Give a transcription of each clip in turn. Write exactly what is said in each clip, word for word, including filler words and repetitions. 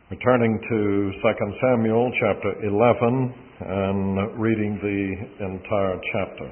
Returning to Second Samuel chapter eleven and reading the entire chapter.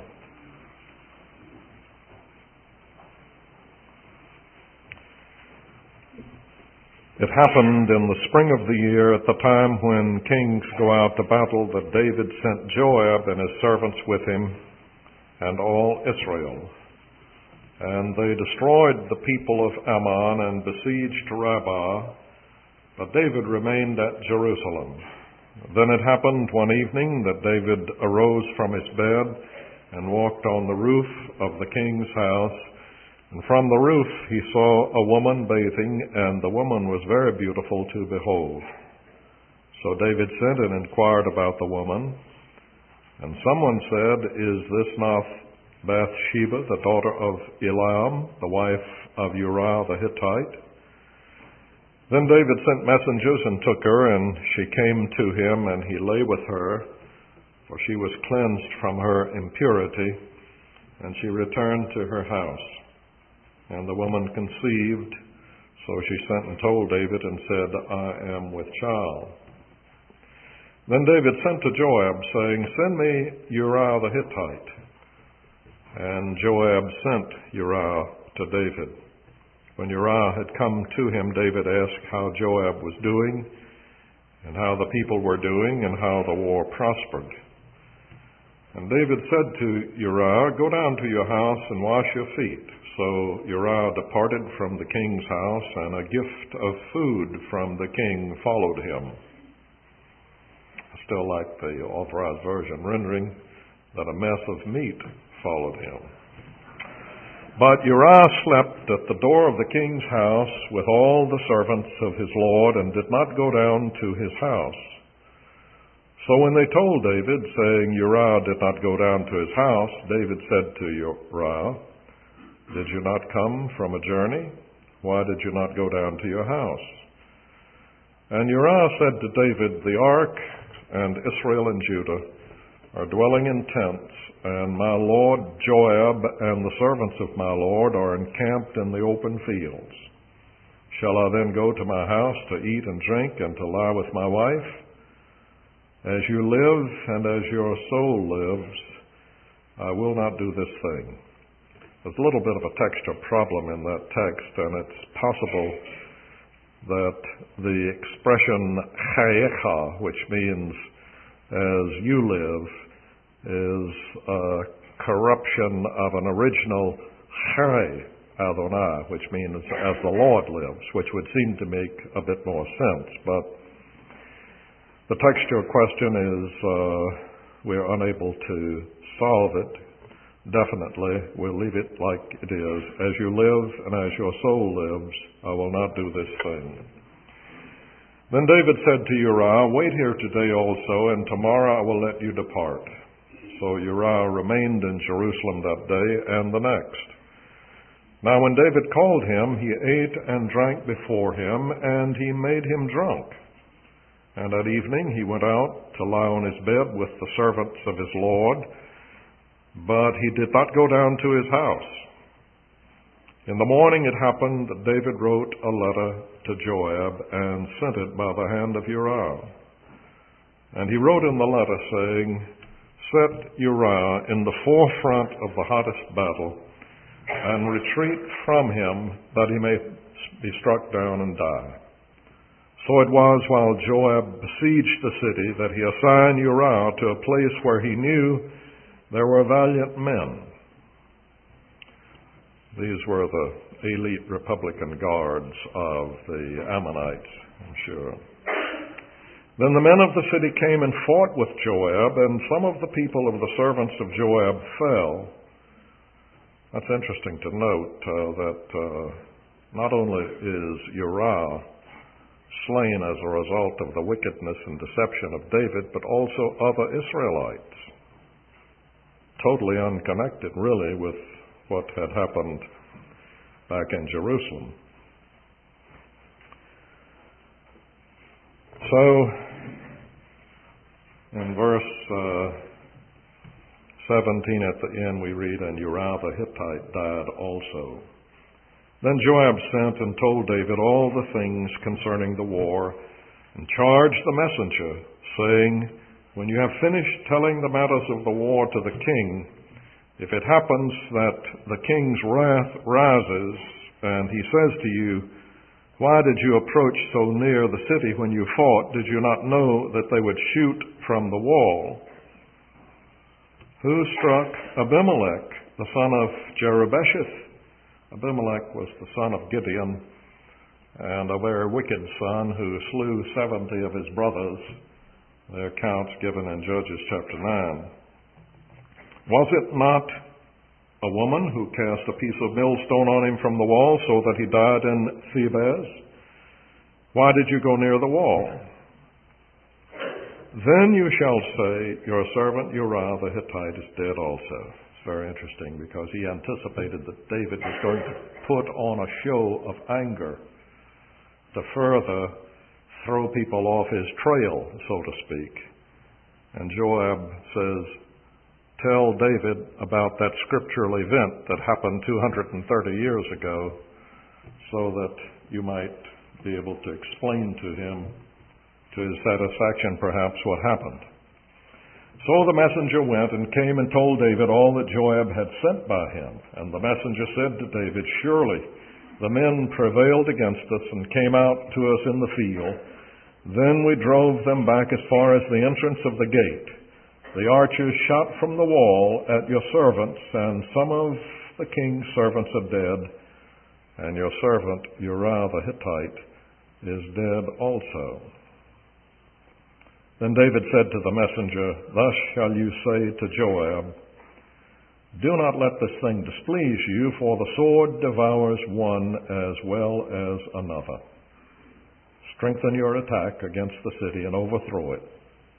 It happened in the spring of the year, at the time when kings go out to battle, that David sent Joab and his servants with him and all Israel. And they destroyed the people of Ammon and besieged Rabbah, but David remained at Jerusalem. Then it happened one evening that David arose from his bed and walked on the roof of the king's house. And from the roof he saw a woman bathing, and the woman was very beautiful to behold. So David sent and inquired about the woman. And someone said, "Is this not Bathsheba, the daughter of Eliam, the wife of Uriah the Hittite?" Then David sent messengers and took her, and she came to him, and he lay with her, for she was cleansed from her impurity, and she returned to her house. And the woman conceived, so she sent and told David and said, "I am with child." Then David sent to Joab, saying, "Send me Uriah the Hittite." And Joab sent Uriah to David. When Uriah had come to him, David asked how Joab was doing, and how the people were doing, and how the war prospered. And David said to Uriah, "Go down to your house and wash your feet." So Uriah departed from the king's house, and a gift of food from the king followed him. I still like the Authorized Version rendering that a mess of meat followed him. But Uriah slept at the door of the king's house with all the servants of his lord, and did not go down to his house. So when they told David, saying, "Uriah did not go down to his house," David said to Uriah, "Did you not come from a journey? Why did you not go down to your house?" And Uriah said to David, "The ark and Israel and Judah are dwelling in tents, and my lord Joab and the servants of my lord are encamped in the open fields. Shall I then go to my house to eat and drink and to lie with my wife? As you live and as your soul lives, I will not do this thing." There's a little bit of a texture problem in that text, and it's possible that the expression chayecha, which means "as you live," is a corruption of an original Chai Adonai, which means "as the Lord lives," which would seem to make a bit more sense. But the textual question is, uh, we're unable to solve it. Definitely, we'll leave it like it is. "As you live and as your soul lives, I will not do this thing." Then David said to Uriah, "Wait here today also, and tomorrow I will let you depart." So Uriah remained in Jerusalem that day and the next. Now when David called him, he ate and drank before him, and he made him drunk. And at evening he went out to lie on his bed with the servants of his Lord, but he did not go down to his house. In the morning it happened that David wrote a letter to Joab and sent it by the hand of Uriah. And he wrote in the letter, saying, "Set Uriah in the forefront of the hottest battle, and retreat from him, that he may be struck down and die." So it was, while Joab besieged the city, that he assigned Uriah to a place where he knew there were valiant men. These were the elite Republican guards of the Ammonites, I'm sure. Then the men of the city came and fought with Joab, and some of the people of the servants of Joab fell. That's interesting to note uh, that uh, not only is Uriah slain as a result of the wickedness and deception of David, but also other Israelites. Totally unconnected, really, with what had happened back in Jerusalem. So, in verse uh, seventeen at the end we read, "And Uriah the Hittite died also." Then Joab sent and told David all the things concerning the war, and charged the messenger, saying, when you have finished telling the matters of the war to the king, if it happens that the king's wrath rises, and he says to you, why did you approach so near the city when you fought? Did you not know that they would shoot from the wall? Who struck Abimelech, the son of Jerubbesheth? Abimelech was the son of Gideon, and a very wicked son who slew seventy of his brothers. Their accounts given in Judges chapter nine. Was it not a woman who cast a piece of millstone on him from the wall so that he died in Thebez? Why did you go near the wall? Then you shall say, your servant Uriah the Hittite is dead also. It's very interesting because he anticipated that David was going to put on a show of anger to further throw people off his trail, so to speak. And Joab says, tell David about that scriptural event that happened two hundred thirty years ago so that you might be able to explain to him, to his satisfaction perhaps, what happened. So the messenger went and came and told David all that Joab had sent by him. And the messenger said to David, surely the men prevailed against us and came out to us in the field. Then we drove them back as far as the entrance of the gate. The archers shot from the wall at your servants, and some of the king's servants are dead, and your servant Uriah the Hittite is dead also. Then David said to the messenger, thus shall you say to Joab, do not let this thing displease you, for the sword devours one as well as another. Strengthen your attack against the city and overthrow it.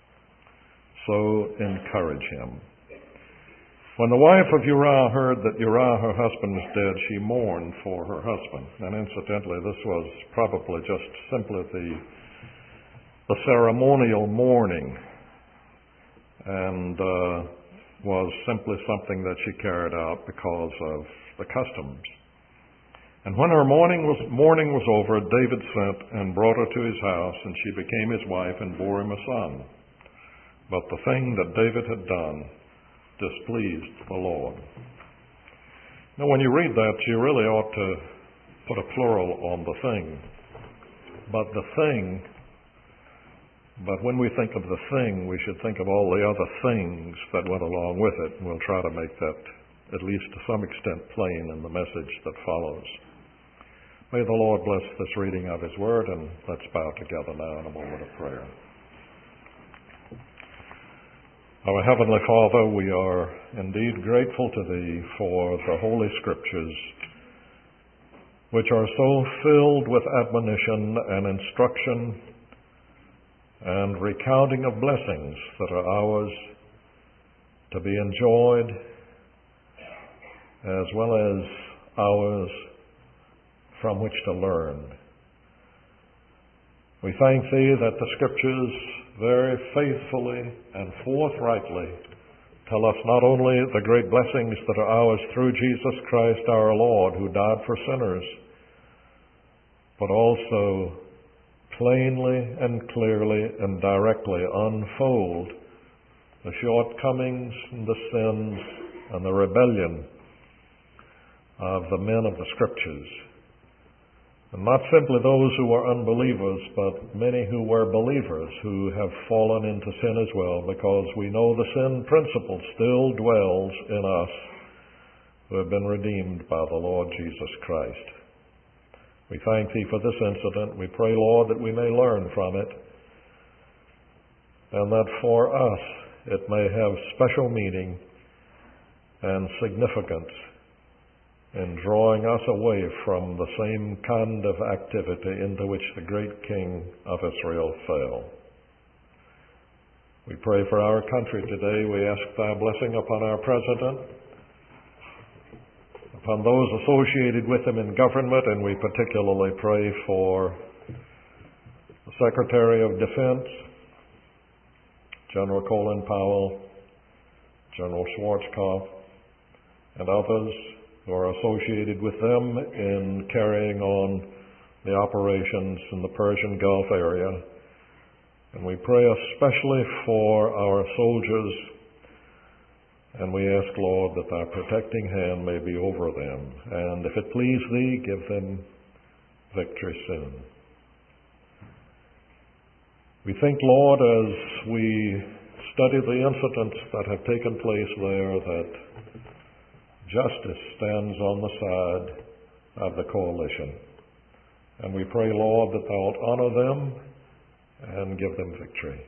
So encourage him. When the wife of Uriah heard that Uriah, her husband, was dead, she mourned for her husband. And incidentally, this was probably just simply the, the ceremonial mourning, and uh, was simply something that she carried out because of the customs. And when her mourning was, mourning was over, David sent and brought her to his house, and she became his wife and bore him a son. But the thing that David had done displeased the Lord. Now, when you read that, you really ought to put a plural on the thing. But the thing, but when we think of the thing, we should think of all the other things that went along with it, and we'll try to make that, at least to some extent, plain in the message that follows. May the Lord bless this reading of His Word, and let's bow together now in a moment of prayer. Our Heavenly Father, we are indeed grateful to Thee for the Holy Scriptures, which are so filled with admonition and instruction and recounting of blessings that are ours to be enjoyed, as well as ours from which to learn. We thank Thee that the Scriptures very faithfully and forthrightly tell us not only the great blessings that are ours through Jesus Christ our Lord, who died for sinners, but also plainly and clearly and directly unfold the shortcomings and the sins and the rebellion of the men of the Scriptures. And not simply those who were unbelievers, but many who were believers who have fallen into sin as well, because we know the sin principle still dwells in us who have been redeemed by the Lord Jesus Christ. We thank Thee for this incident. We pray, Lord, that we may learn from it, and that for us it may have special meaning and significance in drawing us away from the same kind of activity into which the great King of Israel fell. We pray for our country today. We ask Thy blessing upon our President, upon those associated with him in government, and we particularly pray for the Secretary of Defense, General Colin Powell, General Schwarzkopf, and others who are associated with them in carrying on the operations in the Persian Gulf area. And we pray especially for our soldiers, and we ask, Lord, that thy protecting hand may be over them, and if it please thee, give them victory soon. We think, Lord, as we study the incidents that have taken place there, that justice stands on the side of the coalition. And we pray, Lord, that thou wilt honor them and give them victory.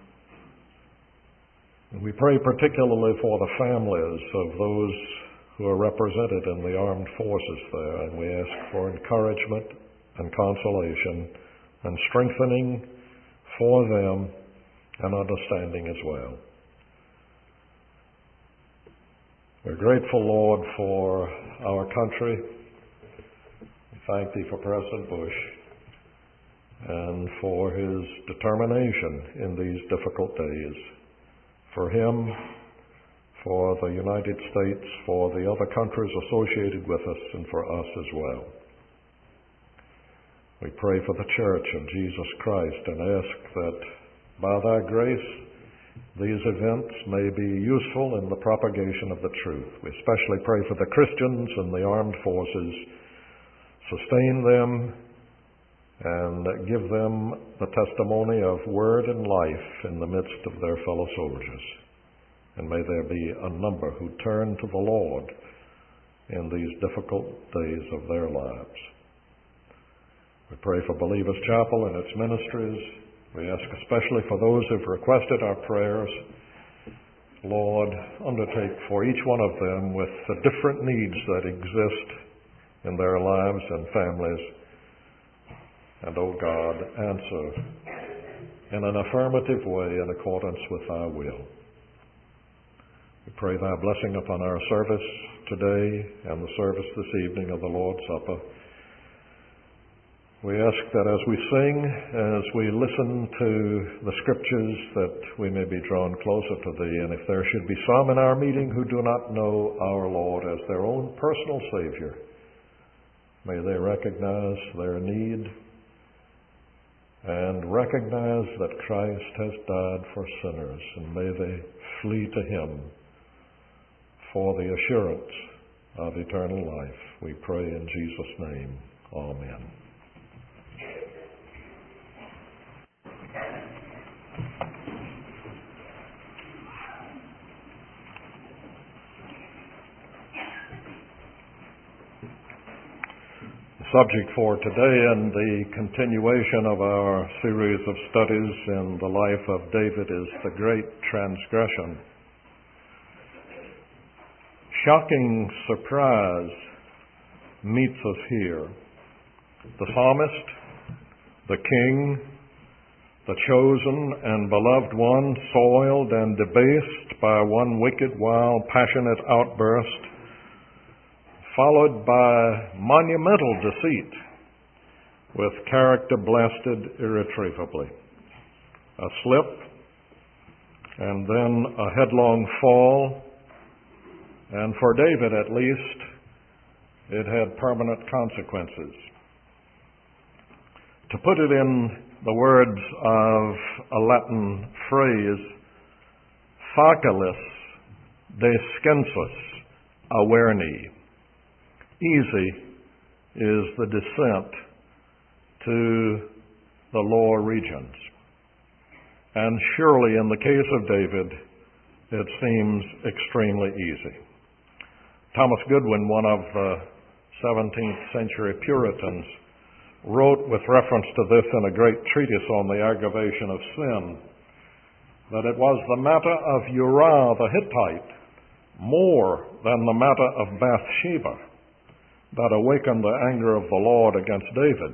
And we pray particularly for the families of those who are represented in the armed forces there, and we ask for encouragement and consolation and strengthening for them and understanding as well. We're grateful, Lord, for our country. We thank thee for President Bush and for his determination in these difficult days. For him, for the United States, for the other countries associated with us, and for us as well. We pray for the Church of Jesus Christ and ask that by thy grace these events may be useful in the propagation of the truth. We especially pray for the Christians in the armed forces. Sustain them and give them the testimony of word and life in the midst of their fellow soldiers. And may there be a number who turn to the Lord in these difficult days of their lives. We pray for Believers Chapel and its ministries. We ask especially for those who've requested our prayers. Lord, undertake for each one of them with the different needs that exist in their lives and families. And, O God, answer in an affirmative way in accordance with thy will. We pray thy blessing upon our service today and the service this evening of the Lord's Supper. We ask that as we sing, as we listen to the Scriptures, that we may be drawn closer to thee. And if there should be some in our meeting who do not know our Lord as their own personal Savior, may they recognize their need and recognize that Christ has died for sinners, and may they flee to him for the assurance of eternal life. We pray in Jesus' name. Amen. Subject for today and the continuation of our series of studies in the life of David is the great transgression. Shocking surprise meets us here. The psalmist, the king, the chosen and beloved one, soiled and debased by one wicked, wild, passionate outburst, followed by monumental deceit, with character blasted irretrievably. A slip, and then a headlong fall, and for David at least, it had permanent consequences. To put it in the words of a Latin phrase, facilis descensus averni. Easy is the descent to the lower regions. And surely in the case of David, it seems extremely easy. Thomas Goodwin, one of the seventeenth century Puritans, wrote with reference to this in a great treatise on the aggravation of sin, that it was the matter of Uriah the Hittite more than the matter of Bathsheba that awakened the anger of the Lord against David.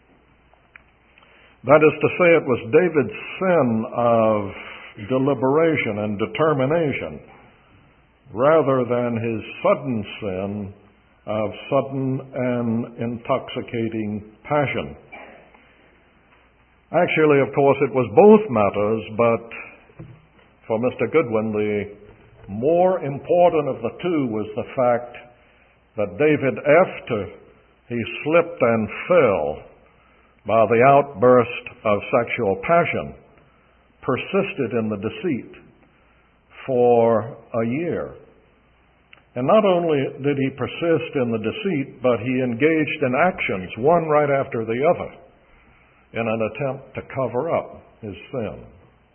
That is to say, it was David's sin of deliberation and determination rather than his sudden sin of sudden and intoxicating passion. Actually, of course, it was both matters, but for Mister Goodwin, the more important of the two was the fact that David, after he slipped and fell by the outburst of sexual passion, persisted in the deceit for a year. And not only did he persist in the deceit, but he engaged in actions, one right after the other, in an attempt to cover up his sin.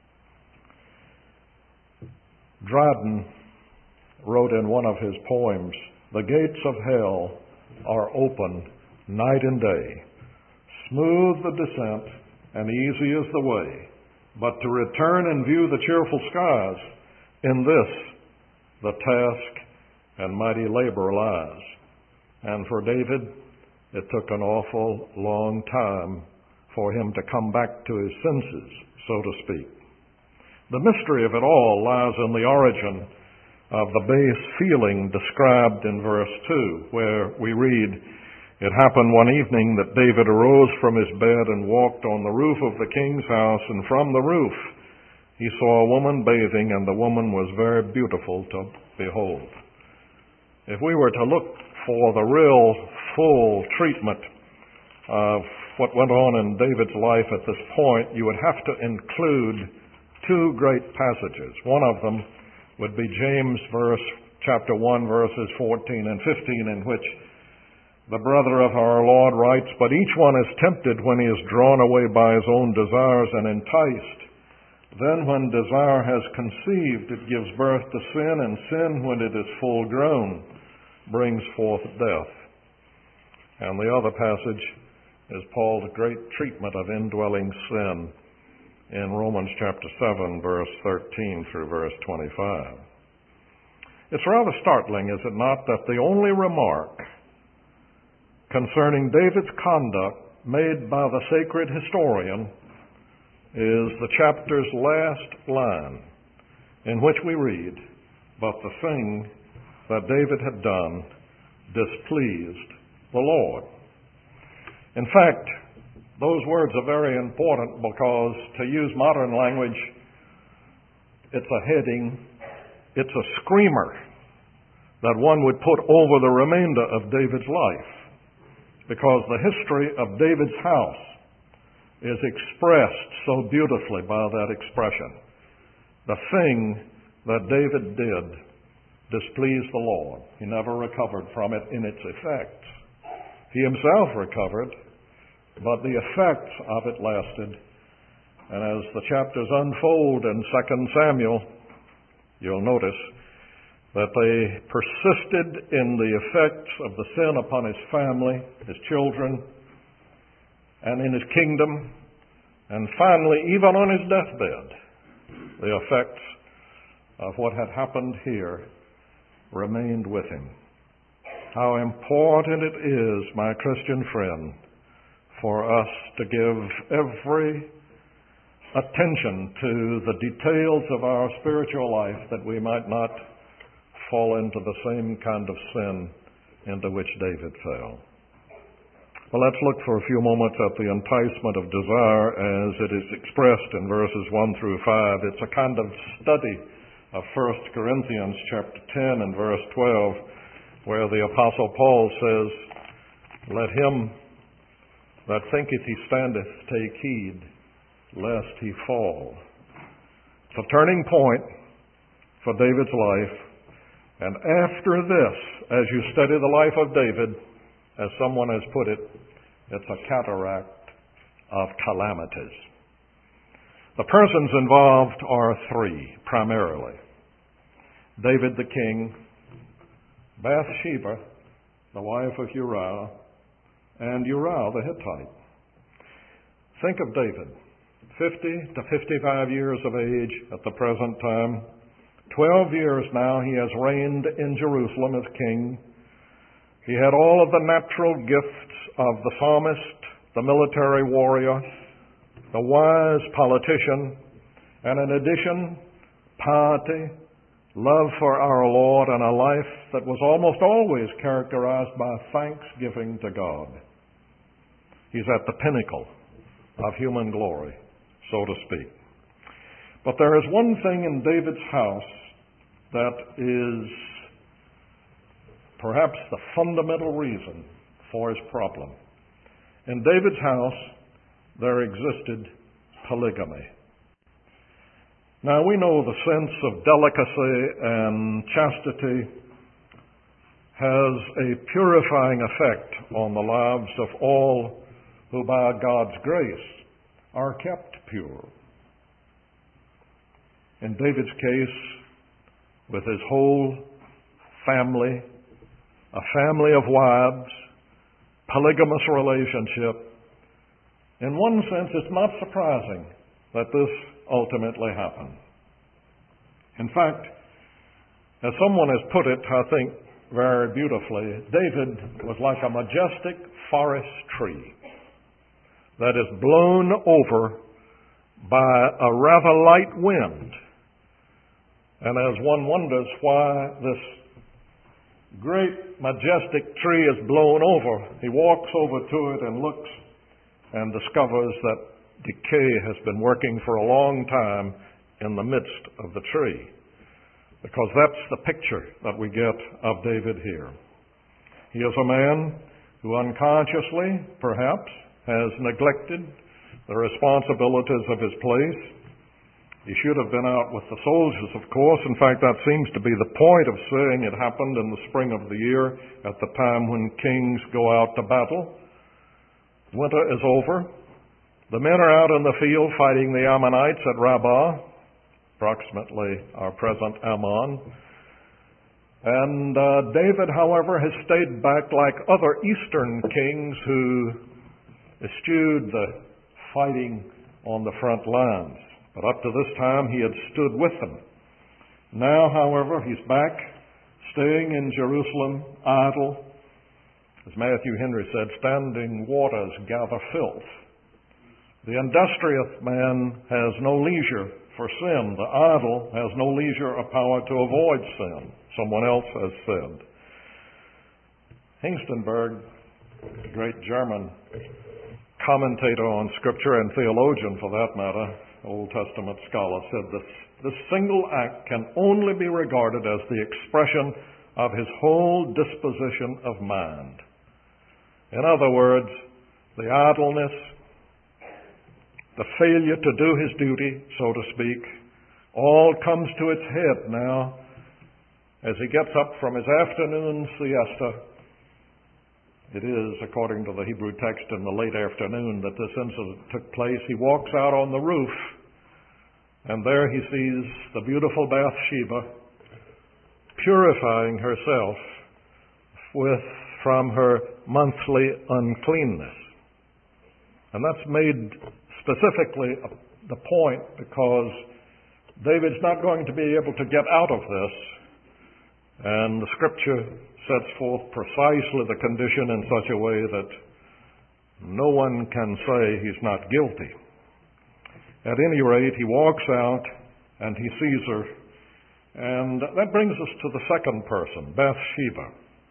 Dryden wrote in one of his poems, "The gates of hell are open night and day. Smooth the descent and easy is the way. But to return and view the cheerful skies, in this the task and mighty labor lies." And for David, it took an awful long time for him to come back to his senses, so to speak. The mystery of it all lies in the origin of the base feeling described in verse two, where we read, "It happened one evening that David arose from his bed and walked on the roof of the king's house, and from the roof he saw a woman bathing, and the woman was very beautiful to behold." If we were to look for the real full treatment of what went on in David's life at this point, you would have to include two great passages. One of them would be James verse chapter one, verses fourteen and fifteen, in which the brother of our Lord writes, "But each one is tempted when he is drawn away by his own desires and enticed. Then when desire has conceived, it gives birth to sin, and sin, when it is full grown, brings forth death." And the other passage is Paul's great treatment of indwelling sin in Romans chapter seven, verse thirteen through verse twenty-five. It's rather startling, is it not, that the only remark concerning David's conduct made by the sacred historian is the chapter's last line, in which we read, "But the thing that David had done displeased the Lord." In fact, those words are very important because, to use modern language, it's a heading, it's a screamer that one would put over the remainder of David's life, because the history of David's house is expressed so beautifully by that expression. The thing that David did displeased the Lord. He never recovered from it in its effects. He himself recovered, but the effects of it lasted. And as the chapters unfold in Second Samuel, you'll notice that they persisted in the effects of the sin upon his family, his children, and in his kingdom, and finally, even on his deathbed, the effects of what had happened here remained with him. How important it is, my Christian friend, for us to give every attention to the details of our spiritual life, that we might not fall into the same kind of sin into which David fell. Well, let's look for a few moments at the enticement of desire as it is expressed in verses one through five. It's a kind of study of First Corinthians chapter ten and verse twelve, where the Apostle Paul says, "Let him that thinketh he standeth take heed, lest he fall." It's a turning point for David's life. And after this, as you study the life of David, as someone has put it, it's a cataract of calamities. The persons involved are three, primarily. David the king, Bathsheba, the wife of Uriah, and Uriah the Hittite. Think of David, fifty to fifty-five years of age at the present time. Twelve years now he has reigned in Jerusalem as king. He had all of the natural gifts of the psalmist, the military warrior, the wise politician, and in addition, piety, love for our Lord, and a life that was almost always characterized by thanksgiving to God. He's at the pinnacle of human glory, so to speak. But there is one thing in David's house that is perhaps the fundamental reason for his problem. In David's house, there existed polygamy. Now we know the sense of delicacy and chastity has a purifying effect on the lives of all who by God's grace are kept pure. In David's case, with his whole family, a family of wives, polygamous relationship, in one sense it's not surprising that this ultimately happened. In fact, as someone has put it, I think very beautifully, David was like a majestic forest tree that is blown over by a rather light wind. And as one wonders why this great majestic tree is blown over, he walks over to it and looks and discovers that decay has been working for a long time in the midst of the tree. Because that's the picture that we get of David here. He is a man who unconsciously, perhaps, has neglected the responsibilities of his place. He should have been out with the soldiers, of course. In fact, that seems to be the point of saying it happened in the spring of the year at the time when kings go out to battle. Winter is over. The men are out in the field fighting the Ammonites at Rabbah, approximately our present Ammon. And uh, David, however, has stayed back like other eastern kings who eschewed the fighting on the front lines. But up to this time, he had stood with them. Now, however, he's back, staying in Jerusalem, idle. As Matthew Henry said, standing waters gather filth. The industrious man has no leisure for sin. The idle has no leisure or power to avoid sin, someone else has said. Hengstenberg, the great German commentator on Scripture and theologian for that matter, Old Testament scholar, said this, this single act can only be regarded as the expression of his whole disposition of mind. In other words, the idleness, the failure to do his duty, so to speak, all comes to its head now as he gets up from his afternoon siesta. It is, according to the Hebrew text, in the late afternoon that this incident took place. He walks out on the roof, and there he sees the beautiful Bathsheba purifying herself with from her monthly uncleanness. And that's made specifically the point because David's not going to be able to get out of this, and the Scripture sets forth precisely the condition in such a way that no one can say he's not guilty. At any rate, he walks out and he sees her, and that brings us to the second person, Bathsheba.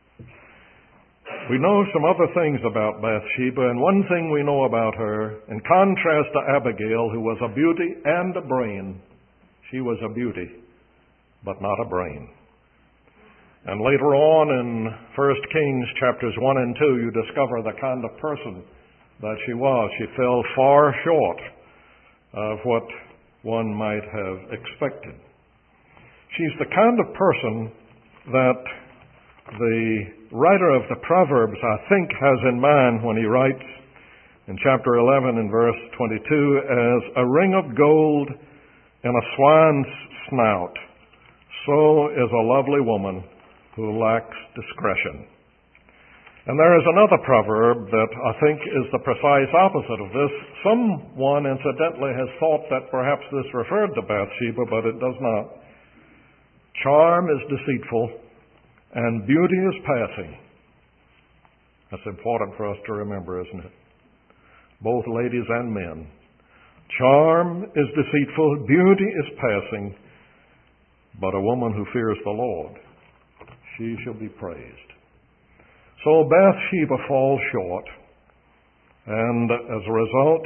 We know some other things about Bathsheba, and one thing we know about her, in contrast to Abigail, who was a beauty and a brain, she was a beauty, but not a brain. And later on in First Kings chapters one and two, you discover the kind of person that she was. She fell far short of what one might have expected. She's the kind of person that the writer of the Proverbs, I think, has in mind when he writes in chapter eleven and verse twenty-two, as a ring of gold in a swine's snout, so is a lovely woman who lacks discretion. And there is another proverb that I think is the precise opposite of this. Someone, incidentally, has thought that perhaps this referred to Bathsheba, but it does not. Charm is deceitful, and beauty is passing. That's important for us to remember, isn't it? Both ladies and men. Charm is deceitful, beauty is passing, but a woman who fears the Lord, she shall be praised. So Bathsheba falls short, and as a result,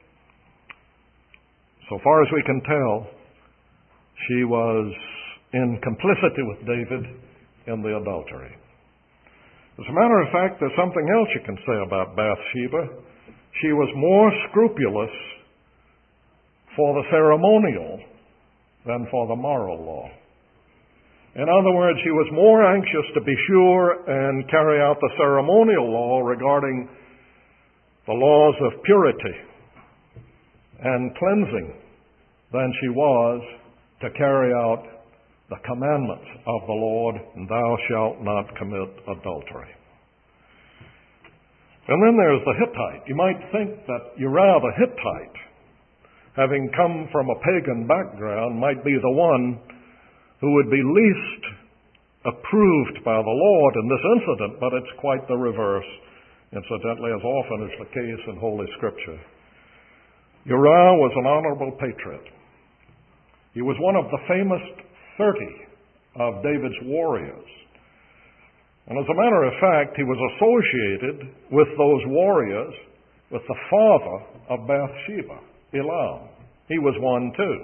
so far as we can tell, she was in complicity with David in the adultery. As a matter of fact, there's something else you can say about Bathsheba. She was more scrupulous for the ceremonial than for the moral law. In other words, he was more anxious to be sure and carry out the ceremonial law regarding the laws of purity and cleansing than she was to carry out the commandments of the Lord, thou shalt not commit adultery. And then there's the Hittite. You might think that Uriah the Hittite, having come from a pagan background, might be the one who would be least approved by the Lord in this incident, but it's quite the reverse, incidentally, as often is the case in Holy Scripture. Uriah was an honorable patriot. He was one of the famous thirty of David's warriors. And as a matter of fact, he was associated with those warriors with the father of Bathsheba, Elam. He was one too.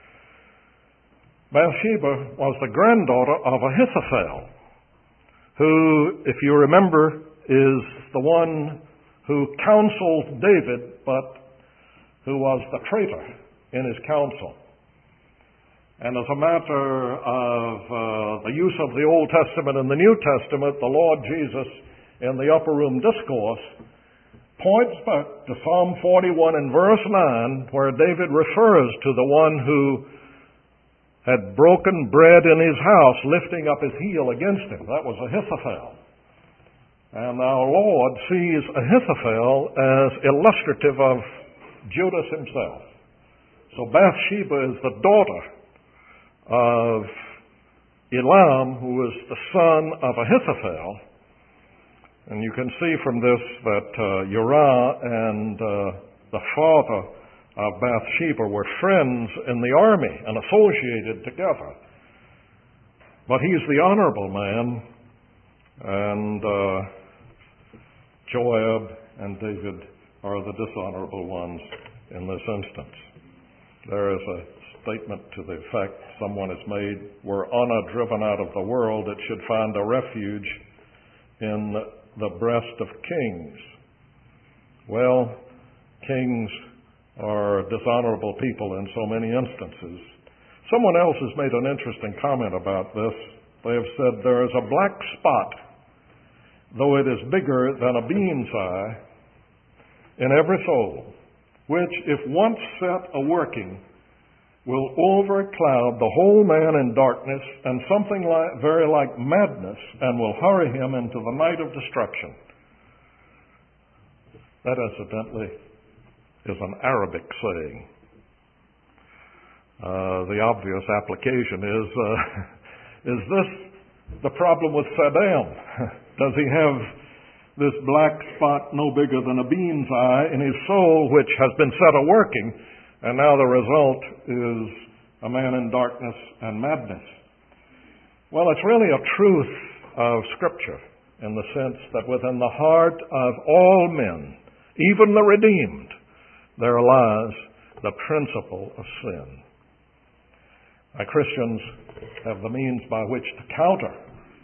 Bathsheba was the granddaughter of Ahithophel, who, if you remember, is the one who counseled David, but who was the traitor in his counsel. And as a matter of uh, the use of the Old Testament and the New Testament, the Lord Jesus in the Upper Room Discourse points back to Psalm forty-one and verse nine, where David refers to the one who had broken bread in his house, lifting up his heel against him. That was Ahithophel. And our Lord sees Ahithophel as illustrative of Judas himself. So Bathsheba is the daughter of Elam, who was the son of Ahithophel. And you can see from this that uh, Uriah and uh, the father of Bathsheba were friends in the army and associated together. But he's the honorable man, and uh, Joab and David are the dishonorable ones in this instance. There is a statement to the effect someone has made, were honor driven out of the world, it should find a refuge in the breast of kings. Well, kings are dishonorable people in so many instances. Someone else has made an interesting comment about this. They have said there is a black spot, though it is bigger than a bean's eye, in every soul, which, if once set a-working, will overcloud the whole man in darkness and something like, very like madness, and will hurry him into the night of destruction. That, incidentally, is an Arabic saying. Uh, the obvious application is, uh, is this the problem with Saddam? Does he have this black spot no bigger than a bean's eye in his soul, which has been set a-working, and now the result is a man in darkness and madness? Well, it's really a truth of Scripture in the sense that within the heart of all men, even the redeemed, there lies the principle of sin. Now, Christians have the means by which to counter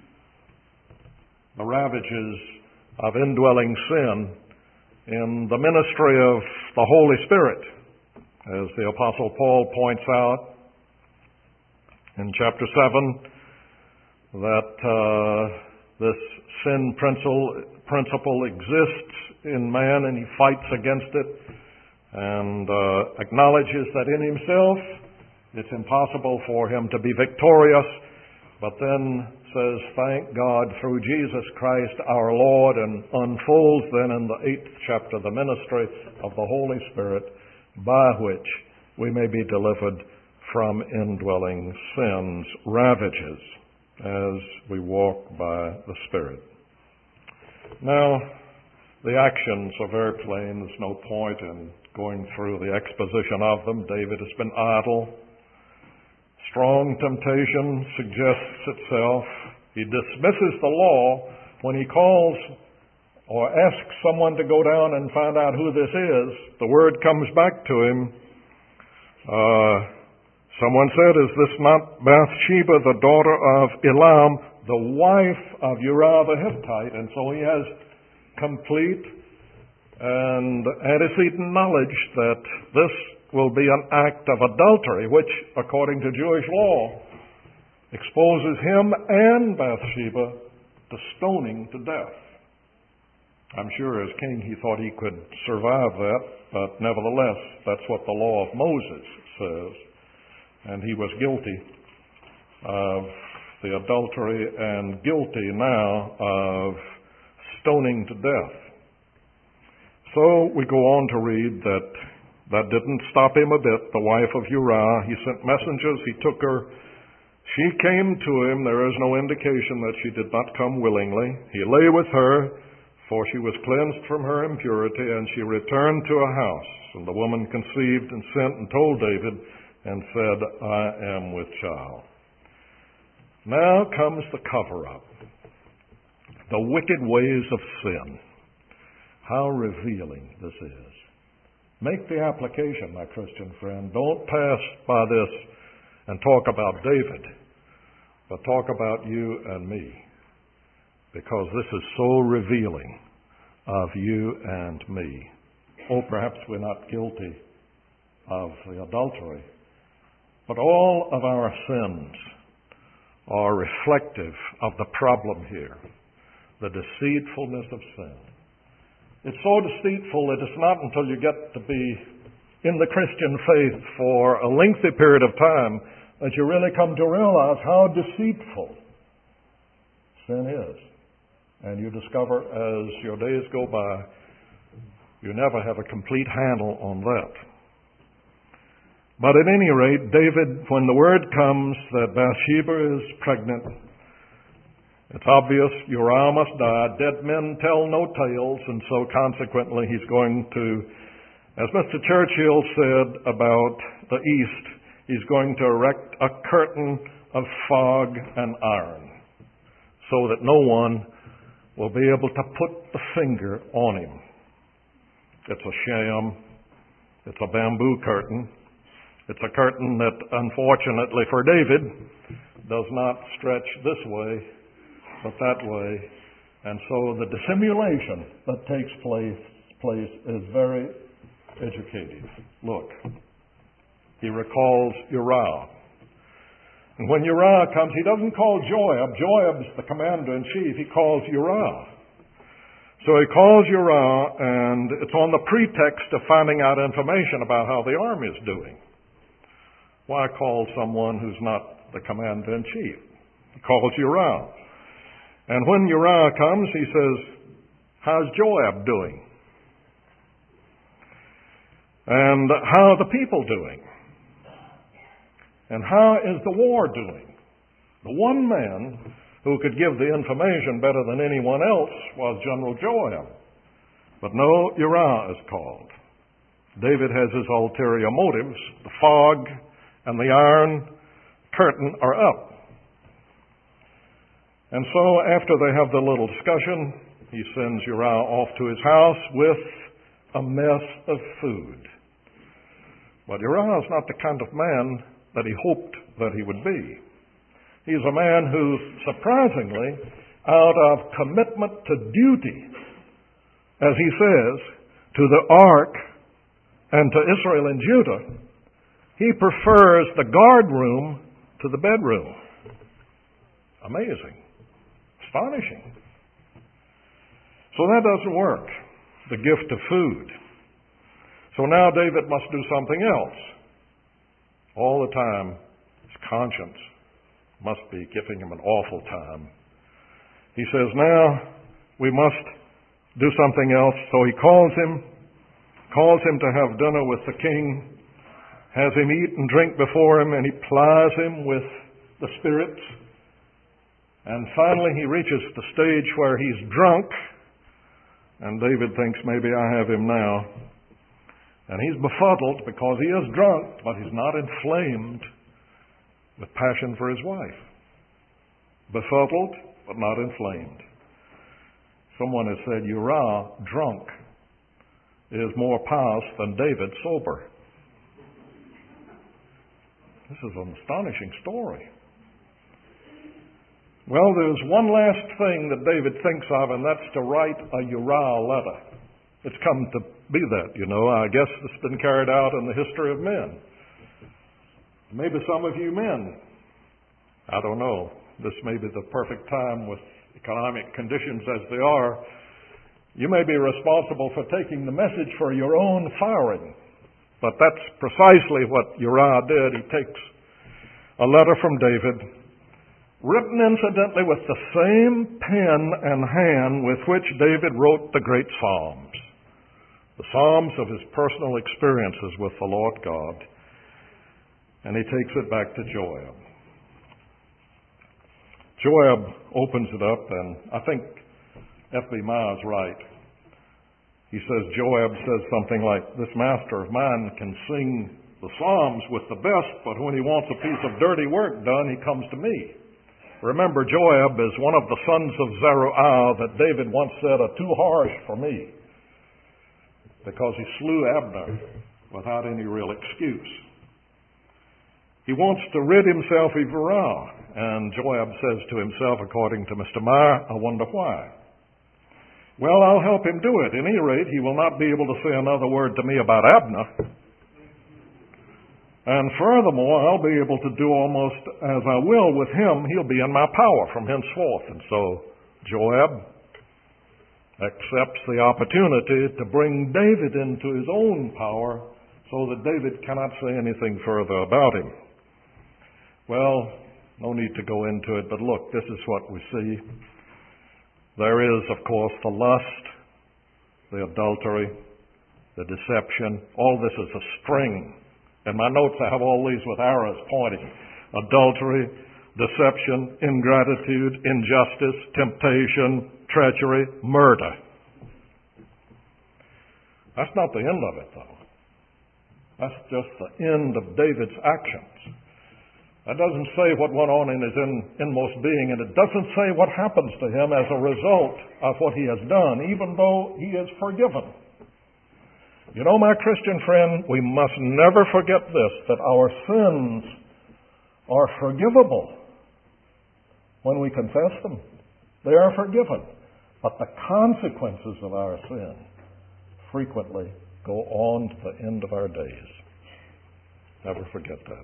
the ravages of indwelling sin in the ministry of the Holy Spirit, as the Apostle Paul points out in chapter seven, that uh, this sin principle, principle exists in man, and he fights against it, and uh, acknowledges that in himself it's impossible for him to be victorious, but then says, thank God through Jesus Christ our Lord, and unfolds then in the eighth chapter the ministry of the Holy Spirit, by which we may be delivered from indwelling sin's ravages as we walk by the Spirit. Now, the actions are very plain. There's no point in going through the exposition of them. David has been idle. Strong temptation suggests itself. He dismisses the law when he calls or asks someone to go down and find out who this is. The word comes back to him. Uh, someone said, is this not Bathsheba, the daughter of Elam, the wife of Uriah the Hittite? And so he has complete and antecedent knowledge that this will be an act of adultery, which, according to Jewish law, exposes him and Bathsheba to stoning to death. I'm sure as king he thought he could survive that, but nevertheless, that's what the law of Moses says. And he was guilty of the adultery and guilty now of stoning to death. So we go on to read that that didn't stop him a bit. The wife of Uriah, he sent messengers, he took her. She came to him. There is no indication that she did not come willingly. He lay with her, for she was cleansed from her impurity, and she returned to a house. And the woman conceived and sent and told David and said, I am with child. Now comes the cover-up. The wicked ways of sin. How revealing this is. Make the application, my Christian friend. Don't pass by this and talk about David, but talk about you and me, because this is so revealing of you and me. Oh, perhaps we're not guilty of the adultery, but all of our sins are reflective of the problem here, the deceitfulness of sin. It's so deceitful that it's not until you get to be in the Christian faith for a lengthy period of time that you really come to realize how deceitful sin is. And you discover as your days go by, you never have a complete handle on that. But at any rate, David, when the word comes that Bathsheba is pregnant, it's obvious Uriah must die. Dead men tell no tales, and so consequently he's going to, as Mister Churchill said about the East, he's going to erect a curtain of fog and iron so that no one will be able to put the finger on him. It's a sham. It's a bamboo curtain. It's a curtain that, unfortunately for David, does not stretch this way, but that way. And so the dissimulation that takes place, place is very educative. Look, he recalls Uriah. And when Uriah comes, he doesn't call Joab. Joab's the commander-in-chief. He calls Uriah. So he calls Uriah, and it's on the pretext of finding out information about how the army is doing. Why call someone who's not the commander-in-chief? He calls Uriah. And when Uriah comes, he says, how's Joab doing? And how are the people doing? And how is the war doing? The one man who could give the information better than anyone else was General Joab. But no, Uriah is called. David has his ulterior motives. The fog and the iron curtain are up. And so after they have the little discussion, he sends Uriah off to his house with a mess of food. But Uriah is not the kind of man that he hoped that he would be. He's a man who, surprisingly, out of commitment to duty, as he says, to the ark and to Israel and Judah, he prefers the guard room to the bedroom. Amazing. Astonishing. So that doesn't work, the gift of food. So now David must do something else. All the time, his conscience must be giving him an awful time. He says, now we must do something else. So he calls him, calls him to have dinner with the king, has him eat and drink before him, and he plies him with the spirits. And finally he reaches the stage where he's drunk, and David thinks, maybe I have him now. And he's befuddled because he is drunk, but he's not inflamed with passion for his wife. Befuddled, but not inflamed. Someone has said Uriah, drunk, is more pious than David, sober. This is an astonishing story. Well, there's one last thing that David thinks of, and that's to write a Uriah letter. It's come to be that, you know. I guess it's been carried out in the history of men. Maybe some of you men, I don't know, this may be the perfect time with economic conditions as they are. You may be responsible for taking the message for your own firing. But that's precisely what Uriah did. He takes a letter from David, written incidentally with the same pen and hand with which David wrote the great Psalms, the Psalms of his personal experiences with the Lord God. And he takes it back to Joab. Joab opens it up, and I think F B Myers right. He says, Joab says something like, this master of mine can sing the Psalms with the best, but when he wants a piece of dirty work done, he comes to me. Remember, Joab is one of the sons of Zeruiah that David once said are too harsh for me, because he slew Abner without any real excuse. He wants to rid himself of Uriah, and Joab says to himself, according to Mister Meyer, I wonder why. Well, I'll help him do it. At any rate, he will not be able to say another word to me about Abner. And furthermore, I'll be able to do almost as I will with him. He'll be in my power from henceforth. And so Joab accepts the opportunity to bring David into his own power so that David cannot say anything further about him. Well, no need to go into it, but look, this is what we see. There is, of course, the lust, the adultery, the deception. All this is a string. In my notes, I have all these with arrows pointing. Adultery, deception, ingratitude, injustice, temptation, treachery, murder. That's not the end of it, though. That's just the end of David's actions. That doesn't say what went on in his in, inmost being, and it doesn't say what happens to him as a result of what he has done, even though he is forgiven. You know, my Christian friend, we must never forget this, that our sins are forgivable when we confess them. They are forgiven. But the consequences of our sin frequently go on to the end of our days. Never forget that.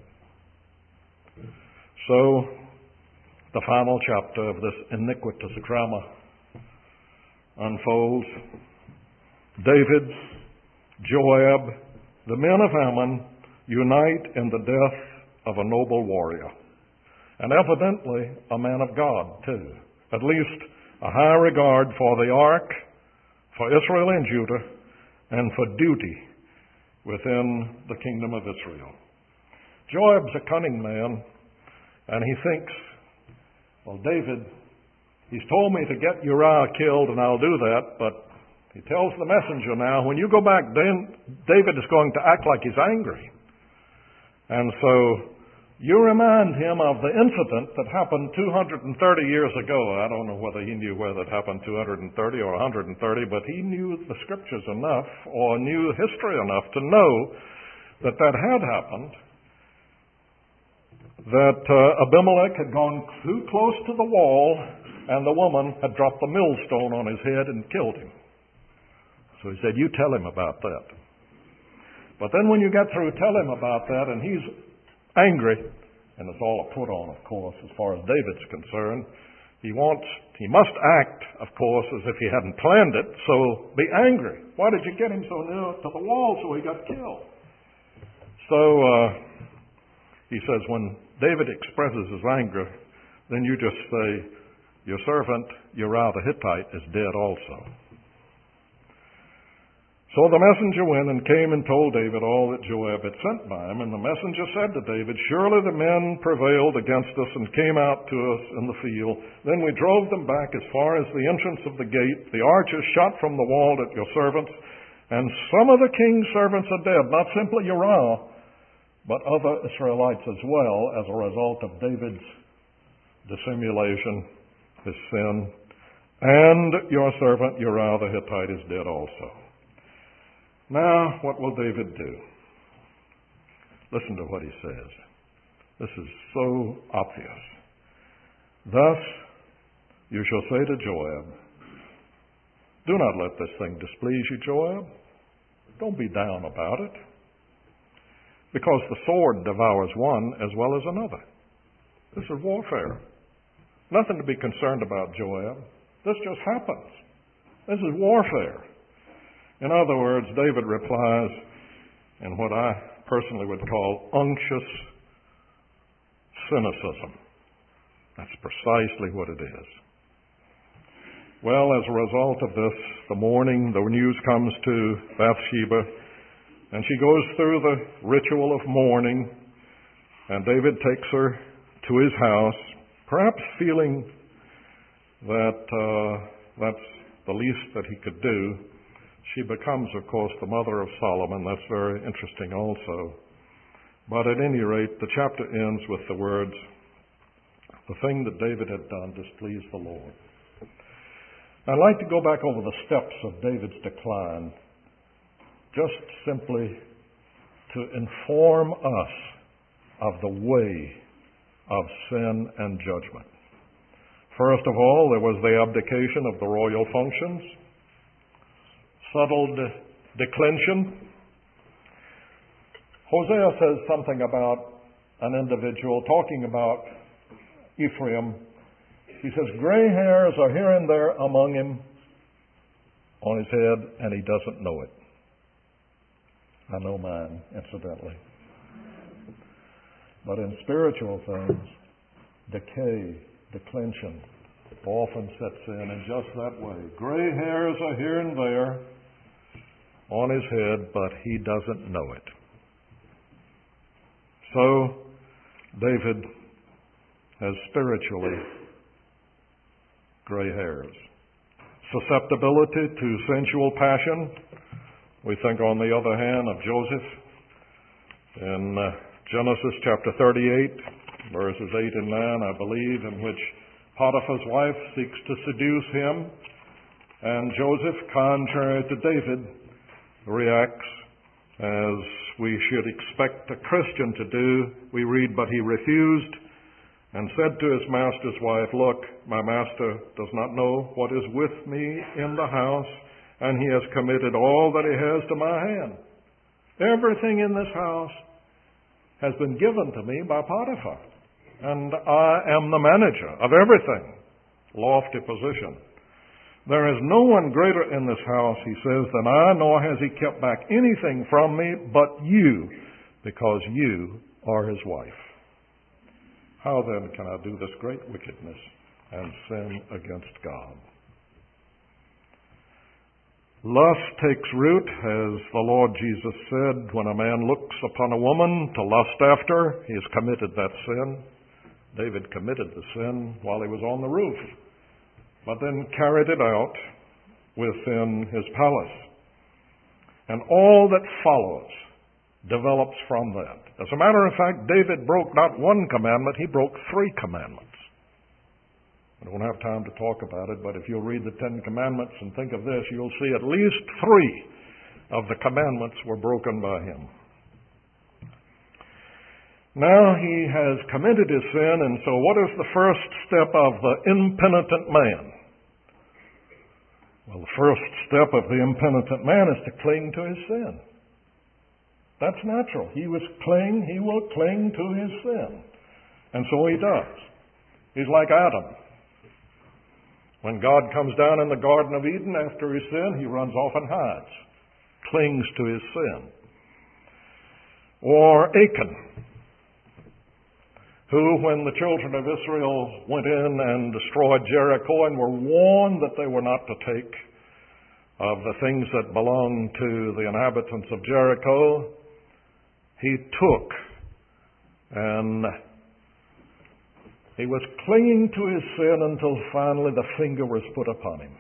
So, the final chapter of this iniquitous drama unfolds. David, Joab, the men of Ammon unite in the death of a noble warrior, and evidently a man of God, too. At least a high regard for the ark, for Israel and Judah, and for duty within the kingdom of Israel. Joab's a cunning man, and he thinks, well, David, he's told me to get Uriah killed, and I'll do that, but he tells the messenger now, when you go back, then David is going to act like he's angry. And so you remind him of the incident that happened two hundred thirty years ago. I don't know whether he knew whether it happened two hundred thirty or one hundred thirty, but he knew the scriptures enough or knew history enough to know that that had happened, that uh, Abimelech had gone too close to the wall and the woman had dropped the millstone on his head and killed him. So he said, you tell him about that. But then when you get through, tell him about that, and he's angry, and it's all a put on, of course, as far as David's concerned. He wants, he must act, of course, as if he hadn't planned it, so be angry. Why did you get him so near to the wall so he got killed? So uh, he says, when David expresses his anger, then you just say, your servant Uriah the Hittite is dead also. So the messenger went and came and told David all that Joab had sent by him. And the messenger said to David, surely the men prevailed against us and came out to us in the field. Then we drove them back as far as the entrance of the gate. The archers shot from the wall at your servants. And some of the king's servants are dead, not simply Uriah, but other Israelites as well, as a result of David's dissimulation, his sin. And your servant Uriah the Hittite is dead also. Now, what will David do? Listen to what he says. This is so obvious. Thus, you shall say to Joab, do not let this thing displease you, Joab. Don't be down about it. Because the sword devours one as well as another. This is warfare. Nothing to be concerned about, Joab. This just happens. This is warfare. In other words, David replies in what I personally would call unctuous cynicism. That's precisely what it is. Well, as a result of this, the morning the news comes to Bathsheba, and she goes through the ritual of mourning, and David takes her to his house, perhaps feeling that uh, that's the least that he could do. She becomes, of course, the mother of Solomon. That's very interesting also. But at any rate, the chapter ends with the words, "The thing that David had done displeased the Lord." I'd like to go back over the steps of David's decline, just simply to inform us of the way of sin and judgment. First of all, there was the abdication of the royal functions, settled declension. Hosea says something about an individual, talking about Ephraim. He says, gray hairs are here and there among him on his head, and he doesn't know it. I know mine, incidentally. But in spiritual things, decay, declension often sets in in just that way. Gray hairs are here and there on his head, but he doesn't know it. So, David has spiritually gray hairs. Susceptibility to sensual passion. We think, on the other hand, of Joseph in uh, Genesis chapter thirty-eight, verses eight and nine, I believe, in which Potiphar's wife seeks to seduce him, and Joseph, contrary to David, reacts as we should expect a Christian to do. We read, "But he refused and said to his master's wife, Look, my master does not know what is with me in the house, and he has committed all that he has to my hand. Everything in this house has been given to me by Potiphar, and I am the manager of everything." Lofty position. "There is no one greater in this house," he says, "than I, nor has he kept back anything from me but you, because you are his wife. How then can I do this great wickedness and sin against God?" Lust takes root, as the Lord Jesus said, when a man looks upon a woman to lust after, he has committed that sin. David committed the sin while he was on the roof, but then carried it out within his palace. And all that follows develops from that. As a matter of fact, David broke not one commandment, he broke three commandments. I don't have time to talk about it, but if you'll read the Ten Commandments and think of this, you'll see at least three of the commandments were broken by him. Now he has committed his sin, and so what is the first step of the impenitent man? Well, the first step of the impenitent man is to cling to his sin. That's natural. He was cling, he will cling to his sin. And so he does. He's like Adam. When God comes down in the Garden of Eden after his sin, he runs off and hides, clings to his sin. Or Achan, who, when the children of Israel went in and destroyed Jericho and were warned that they were not to take of the things that belonged to the inhabitants of Jericho, he took, and he was clinging to his sin until finally the finger was put upon him.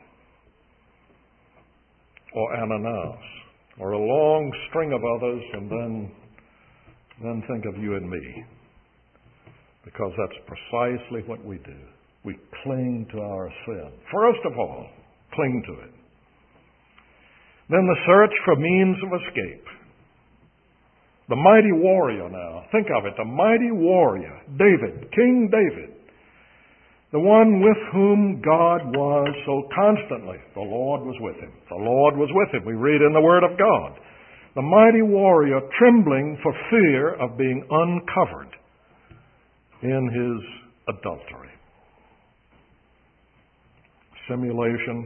Or Ananias, or a long string of others, and then, then think of you and me. Because that's precisely what we do. We cling to our sin. First of all, cling to it. Then the search for means of escape. The mighty warrior now. Think of it, the mighty warrior, David, King David. The one with whom God was so constantly. The Lord was with him. The Lord was with him. We read in the Word of God. the mighty warrior trembling for fear of being uncovered in his adultery. Simulation,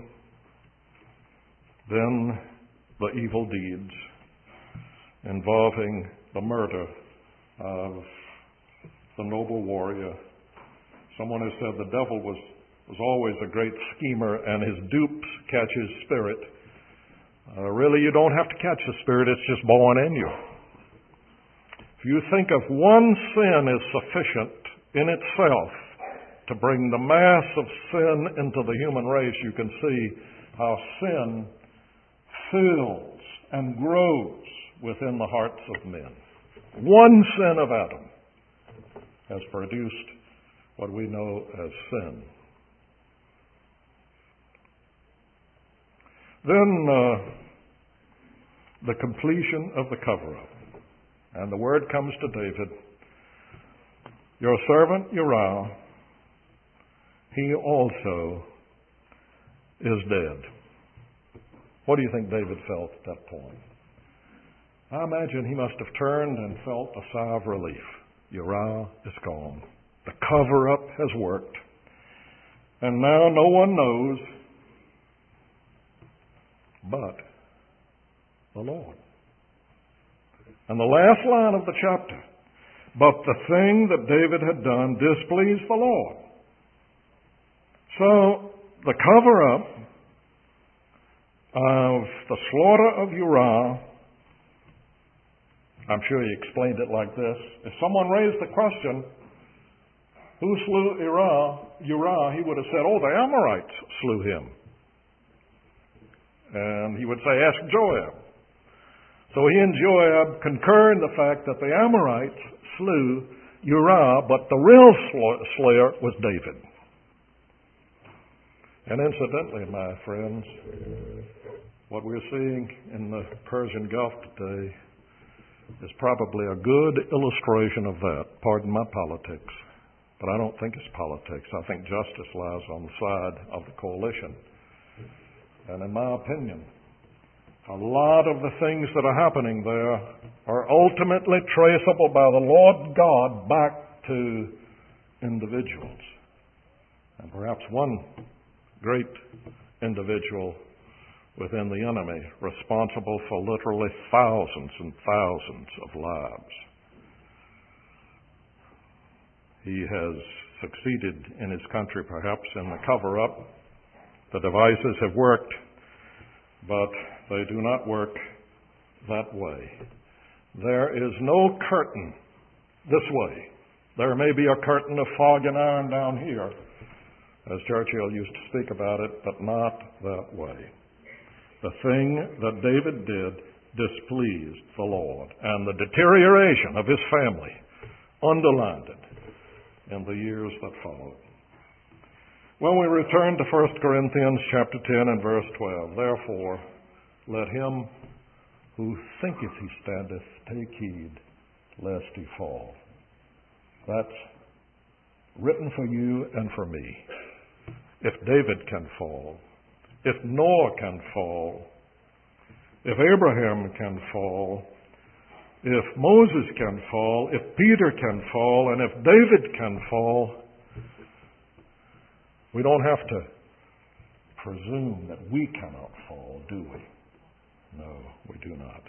then the evil deeds involving the murder of the noble warrior. Someone has said the devil was, was always a great schemer and his dupes catch his spirit. Uh, really, you don't have to catch the spirit, it's just born in you. If you think of one sin is sufficient in itself to bring the mass of sin into the human race, you can see how sin fills and grows within the hearts of men. One sin of Adam has produced what we know as sin. Then uh, the completion of the cover-up. And the word comes to David, your servant Uriah, he also is dead. What do you think David felt at that point? I imagine he must have turned and felt a sigh of relief. Uriah is gone. The cover-up has worked. And now no one knows but the Lord. And the last line of the chapter, but the thing that David had done displeased the Lord. So the cover-up of the slaughter of Uriah, I'm sure he explained it like this. If someone raised the question, who slew Uriah, Uriah, he would have said, oh, the Amorites slew him. And he would say, ask Joab. So he and Joab concur in the fact that the Amorites slew Uriah, but the real slayer was David. And incidentally, my friends, what we're seeing in the Persian Gulf today is probably a good illustration of that. Pardon my politics, but I don't think it's politics. I think justice lies on the side of the coalition. And in my opinion, a lot of the things that are happening there are ultimately traceable by the Lord God back to individuals. And perhaps one great individual within the enemy responsible for literally thousands and thousands of lives. He has succeeded in his country perhaps in the cover-up. The devices have worked, but they do not work that way. There is no curtain this way. There may be a curtain of fog and iron down here, as Churchill used to speak about it, but not that way. The thing that David did displeased the Lord, and the deterioration of his family underlined it in the years that followed. Well, we return to First Corinthians chapter ten and verse twelve. Therefore, let him who thinketh he standeth take heed lest he fall. That's written for you and for me. If David can fall, if Noah can fall, if Abraham can fall, if Moses can fall, if Peter can fall, and if David can fall, we don't have to presume that we cannot fall, do we? No, we do not.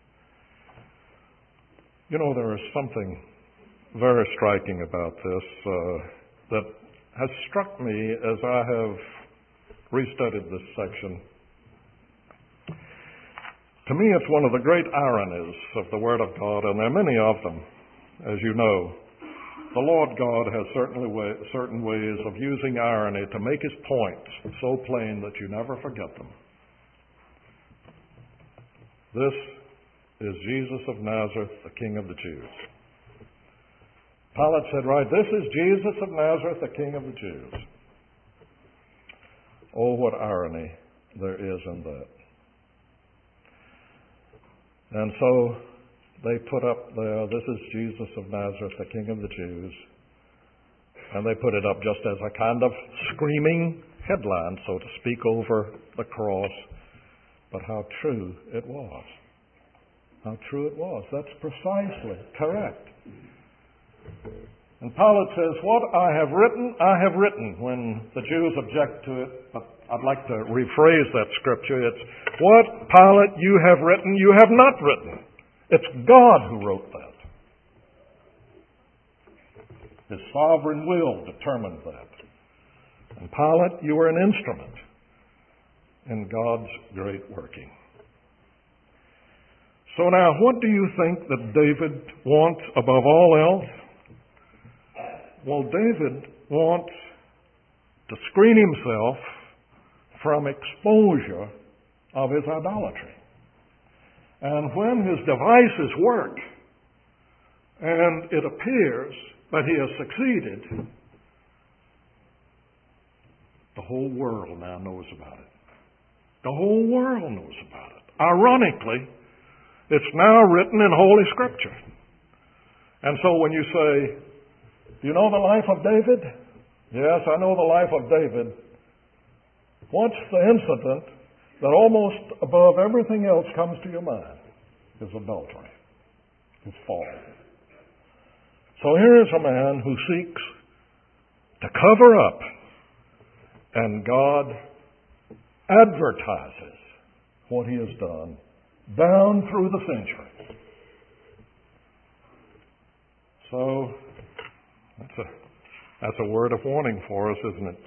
You know, there is something very striking about this uh, that has struck me as I have restudied this section. To me, it's one of the great ironies of the Word of God, and there are many of them, as you know. The Lord God has certainly way, certain ways of using irony to make his points so plain that you never forget them. This is Jesus of Nazareth, the King of the Jews. Pilate said, right, this is Jesus of Nazareth, the King of the Jews. Oh, what irony there is in that. And so they put up there, this is Jesus of Nazareth, the King of the Jews. And they put it up just as a kind of screaming headline, so to speak, over the cross. But how true it was. how true it was. That's precisely correct. And Pilate says, what I have written, I have written, when the Jews object to it. But I'd like to rephrase that scripture. It's, what, Pilate, you have written, you have not written. It's God who wrote that. His sovereign will determined that. And Pilate, you are an instrument in God's great working. So now, what do you think that David wants above all else? Well, David wants to screen himself from exposure of his idolatry. And when his devices work, and it appears that he has succeeded, the whole world now knows about it. The whole world knows about it. Ironically, it's now written in Holy Scripture. And so when you say, do you know the life of David? Yes, I know the life of David. What's the incident that almost above everything else comes to your mind? His adultery, his fall. So here is a man who seeks to cover up, and God advertises what he has done down through the centuries. So that's a that's a word of warning for us, isn't it?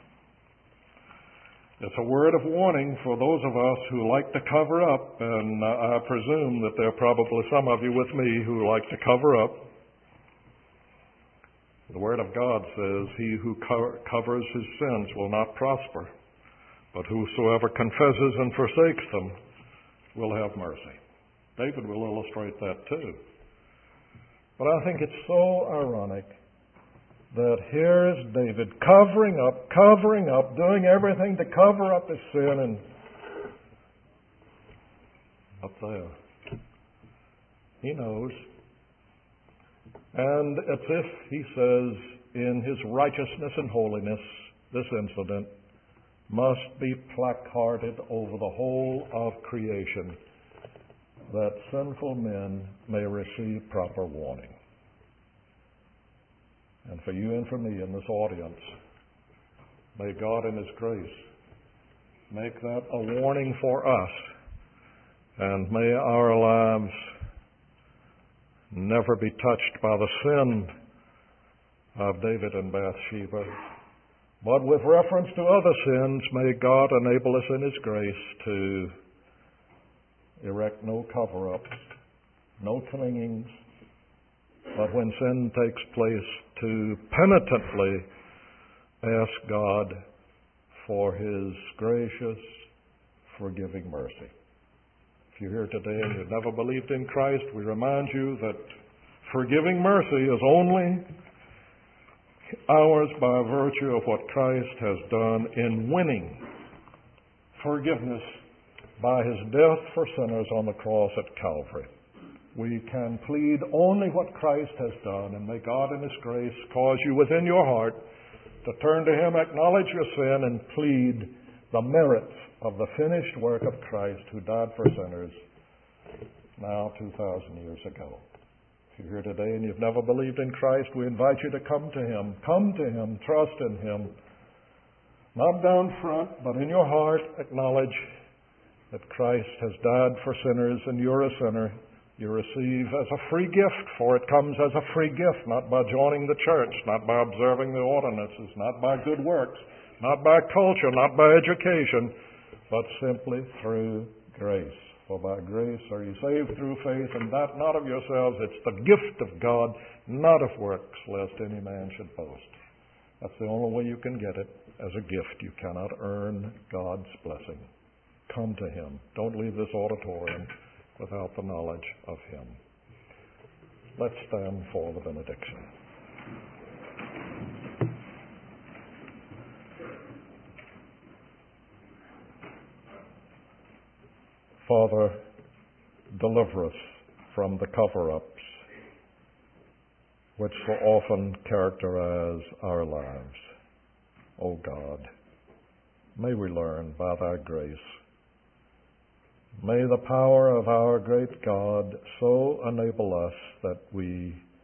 It's a word of warning for those of us who like to cover up, and I presume that there are probably some of you with me who like to cover up. The Word of God says, he who co- covers his sins will not prosper, but whosoever confesses and forsakes them will have mercy. David will illustrate that too. But I think it's so ironic that here is David covering up, covering up, doing everything to cover up his sin, and up there, he knows. And it's if he says, in his righteousness and holiness, this incident must be placarded over the whole of creation, that sinful men may receive proper warning. And for you and for me in this audience, may God in His grace make that a warning for us, and may our lives never be touched by the sin of David and Bathsheba. But with reference to other sins, may God enable us in His grace to erect no cover-ups, no clingings, but when sin takes place, to penitently ask God for His gracious, forgiving mercy. If you're here today and you've never believed in Christ, we remind you that forgiving mercy is only ours by virtue of what Christ has done in winning forgiveness by His death for sinners on the cross at Calvary. We can plead only what Christ has done, and may God in His grace cause you within your heart to turn to Him, acknowledge your sin, and plead the merits of the finished work of Christ who died for sinners now two thousand years ago. If you're here today and you've never believed in Christ, we invite you to come to Him. Come to Him. Trust in Him. Not down front, but in your heart, acknowledge that Christ has died for sinners and you're a sinner. You receive as a free gift, for it comes as a free gift, not by joining the church, not by observing the ordinances, not by good works, not by culture, not by education, but simply through grace. For by grace are you saved through faith, and that not of yourselves. It's the gift of God, not of works, lest any man should boast. That's the only way you can get it, as a gift. You cannot earn God's blessing. Come to Him. Don't leave this auditorium without the knowledge of Him. Let's stand for the benediction. Father, deliver us from the cover-ups which so often characterize our lives. O God, may we learn by Thy grace May the power of our great God so enable us that we